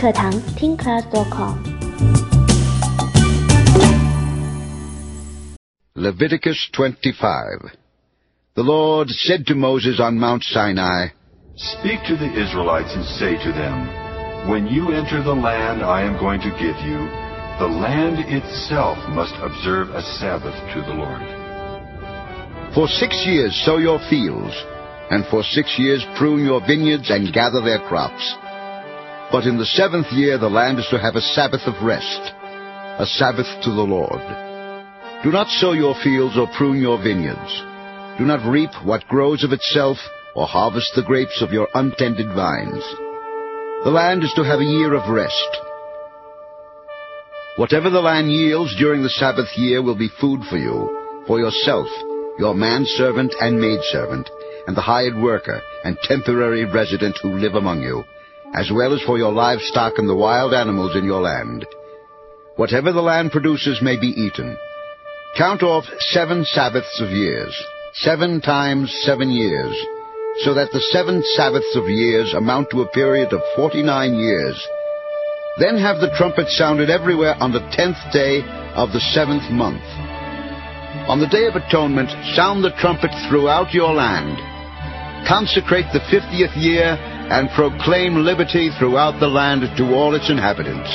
课堂听 class.com。 Leviticus 25. The Lord said to Moses on Mount Sinai, Speak to the Israelites and say to them, When you enter the land I am going to give you, the land itself must observe a Sabbath to the Lord. For 6 years sow your fields, and for 6 years prune your vineyards and gather their crops. But in the 7th year the land is to have a Sabbath of rest, a Sabbath to the Lord. Do not sow your fields or prune your vineyards. Do not reap what grows of itself, or harvest the grapes of your untended vines. The land is to have a year of rest. Whatever the land yields during the Sabbath year will be food for you, for yourself, your manservant and maidservant, and the hired worker and temporary resident who live among you, as well as for your livestock and the wild animals in your land. Whatever the land produces may be eaten. Count off 7 Sabbaths of years, 7 times 7 years, so that the 7 Sabbaths of years amount to a period of 49 years. Then have the trumpet sounded everywhere on the 10th day of the 7th month. On the Day of Atonement, sound the trumpet throughout your land. Consecrate the 50th year and proclaim liberty throughout the land to all its inhabitants.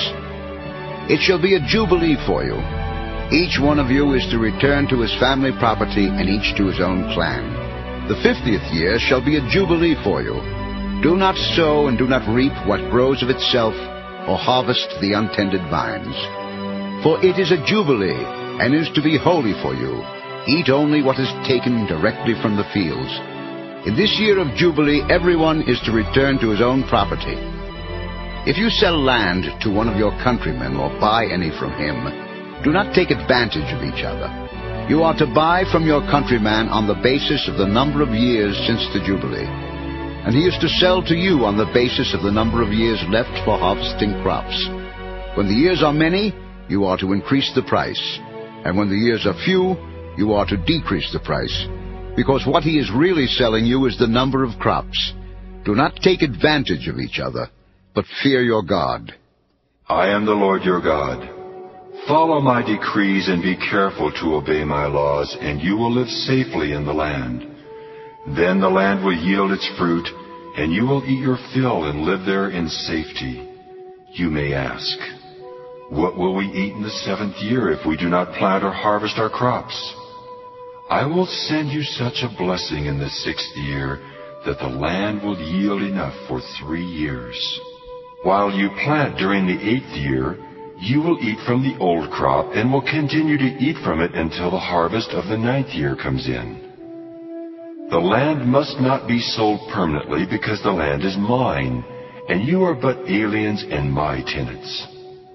It shall be a jubilee for you. Each one of you is to return to his family property and each to his own clan. The 50th year shall be a jubilee for you. Do not sow and do not reap what grows of itself, or harvest the untended vines. For it is a jubilee, and is to be holy for you. Eat only what is taken directly from the fields. In this year of jubilee, everyone is to return to his own property. If you sell land to one of your countrymen, or buy any from him, do not take advantage of each other. You are to buy from your countryman on the basis of the number of years since the Jubilee. And he is to sell to you on the basis of the number of years left for harvesting crops. When the years are many, you are to increase the price. And when the years are few, you are to decrease the price. Because what he is really selling you is the number of crops. Do not take advantage of each other, but fear your God. I am the Lord your God. Follow my decrees and be careful to obey my laws, and you will live safely in the land. Then the land will yield its fruit, and you will eat your fill and live there in safety. You may ask, what will we eat in the 7th year if we do not plant or harvest our crops? I will send you such a blessing in the 6th year that the land will yield enough for 3 years. While you plant during the 8th year, you will eat from the old crop and will continue to eat from it until the harvest of the 9th year comes in. The land must not be sold permanently because the land is mine, and you are but aliens and my tenants.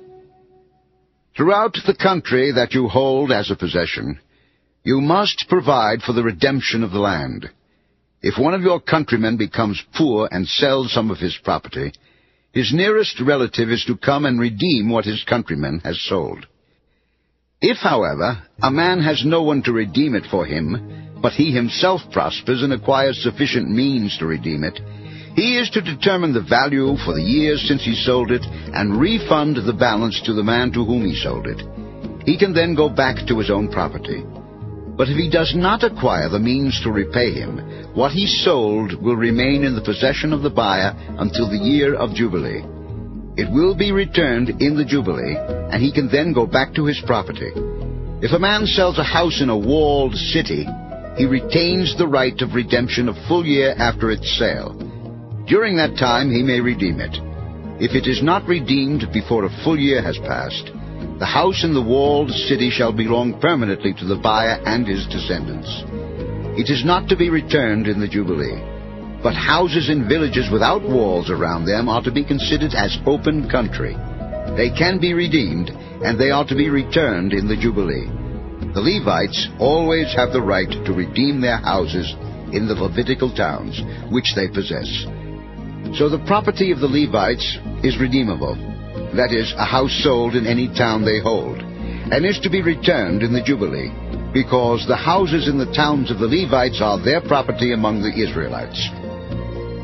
Throughout the country that you hold as a possession, you must provide for the redemption of the land. If one of your countrymen becomes poor and sells some of his property, his nearest relative is to come and redeem what his countryman has sold. If, however, a man has no one to redeem it for him, but he himself prospers and acquires sufficient means to redeem it, he is to determine the value for the years since he sold it and refund the balance to the man to whom he sold it. He can then go back to his own property. But if he does not acquire the means to repay him, what he sold will remain in the possession of the buyer until the year of Jubilee. It will be returned in the Jubilee, and he can then go back to his property. If a man sells a house in a walled city, he retains the right of redemption a full year after its sale. During that time he may redeem it. If it is not redeemed before a full year has passed, the house in the walled city shall belong permanently to the buyer and his descendants. It is not to be returned in the Jubilee. But houses in villages without walls around them are to be considered as open country. They can be redeemed, and they are to be returned in the Jubilee. The Levites always have the right to redeem their houses in the Levitical towns, which they possess. So the property of the Levites is redeemable. That is, a house sold in any town they hold, and is to be returned in the Jubilee, because the houses in the towns of the Levites are their property among the Israelites.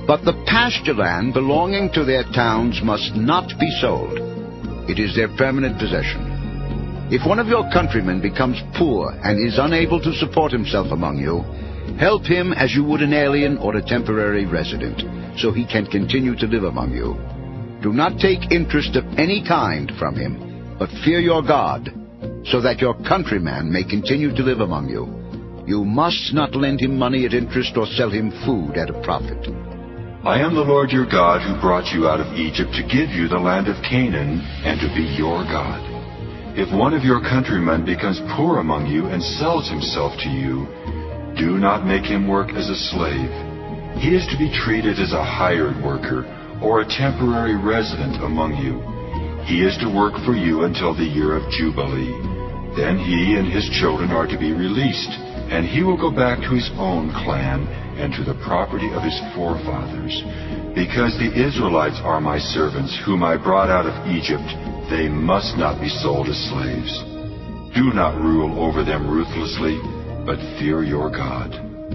But the pasture land belonging to their towns must not be sold. It is their permanent possession. If one of your countrymen becomes poor and is unable to support himself among you, help him as you would an alien or a temporary resident, so he can continue to live among you. Do not take interest of any kind from him, but fear your God, so that your countryman may continue to live among you. You must not lend him money at interest or sell him food at a profit. I am the Lord your God who brought you out of Egypt to give you the land of Canaan and to be your God. If one of your countrymen becomes poor among you and sells himself to you, do not make him work as a slave. He is to be treated as a hired worker or a temporary resident among you. He is to work for you until the year of Jubilee. Then he and his children are to be released, and he will go back to his own clan and to the property of his forefathers. Because the Israelites are my servants, whom I brought out of Egypt, they must not be sold as slaves. Do not rule over them ruthlessly, but fear your God.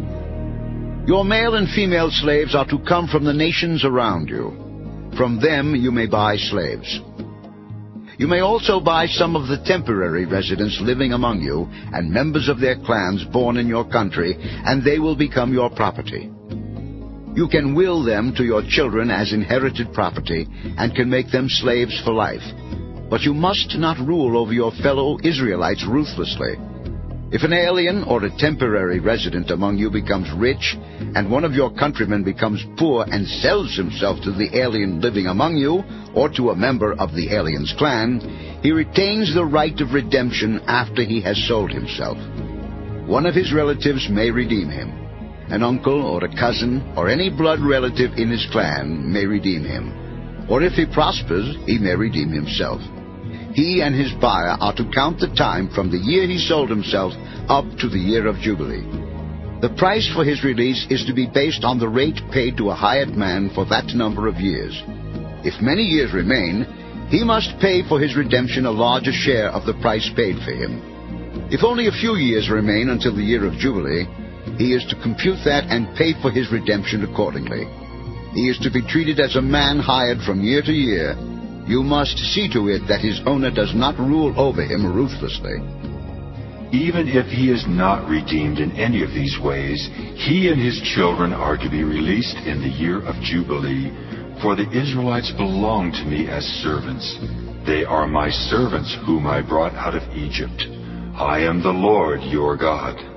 Your male and female slaves are to come from the nations around you. From them you may buy slaves. You may also buy some of the temporary residents living among you and members of their clans born in your country, and they will become your property. You can will them to your children as inherited property and can make them slaves for life. But you must not rule over your fellow Israelites ruthlessly. If an alien or a temporary resident among you becomes rich, and one of your countrymen becomes poor and sells himself to the alien living among you, or to a member of the alien's clan, he retains the right of redemption after he has sold himself. One of his relatives may redeem him. An uncle or a cousin or any blood relative in his clan may redeem him. Or if he prospers, he may redeem himself. He and his buyer are to count the time from the year he sold himself up to the year of Jubilee. The price for his release is to be based on the rate paid to a hired man for that number of years. If many years remain, he must pay for his redemption a larger share of the price paid for him. If only a few years remain until the year of Jubilee, he is to compute that and pay for his redemption accordingly. He is to be treated as a man hired from year to year. You must see to it that his owner does not rule over him ruthlessly. Even if he is not redeemed in any of these ways, he and his children are to be released in the year of Jubilee, for the Israelites belong to me as servants. They are my servants whom I brought out of Egypt. I am the Lord your God.